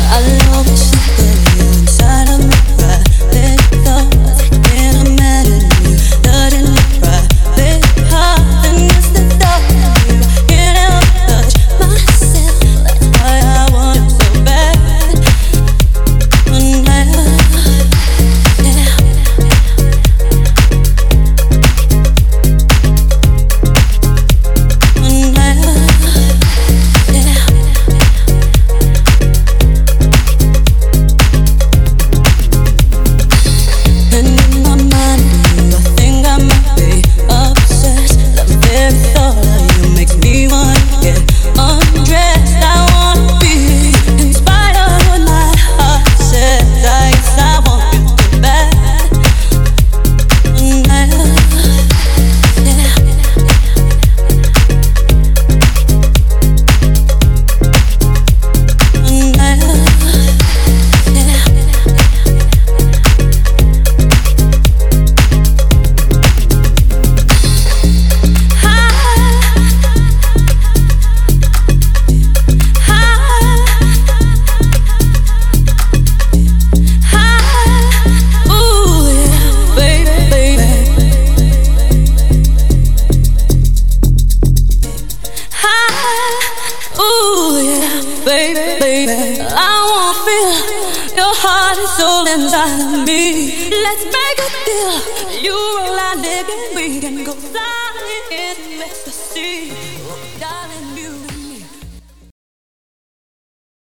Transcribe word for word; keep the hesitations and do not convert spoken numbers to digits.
baby, baby. I wanna feel your heart and soul inside of me. Let's make a deal. You roll out, nigga, we can go fly in ecstasy.